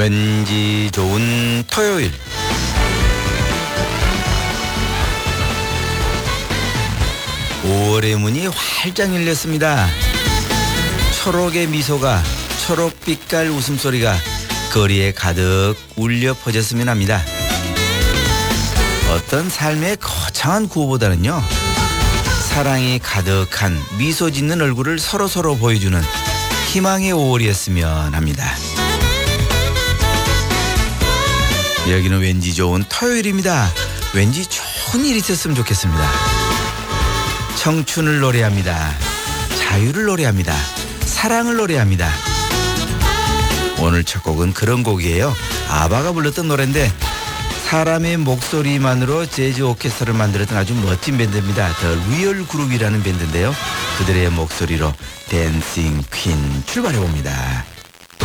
왠지 좋은 토요일. (5월의) 문이 활짝 열렸습니다. 초록의 미소가, 초록빛깔 웃음소리가 거리에 가득 울려 퍼졌으면 합니다. 어떤 삶의 거창한 구호보다는요, 사랑이 가득한 미소 짓는 얼굴을 서로서로 보여주는 희망의 5월이었으면 합니다. 여기는 왠지 좋은 토요일입니다. 왠지 좋은 일이 있었으면 좋겠습니다. 청춘을 노래합니다. 자유를 노래합니다. 사랑을 노래합니다. 오늘 첫 곡은 그런 곡이에요. 아바가 불렀던 노래인데 사람의 목소리만으로 재즈 오케스트라를 만들었던 아주 멋진 밴드입니다. 더 리얼 그룹이라는 밴드인데요. 그들의 목소리로 댄싱 퀸 출발해봅니다.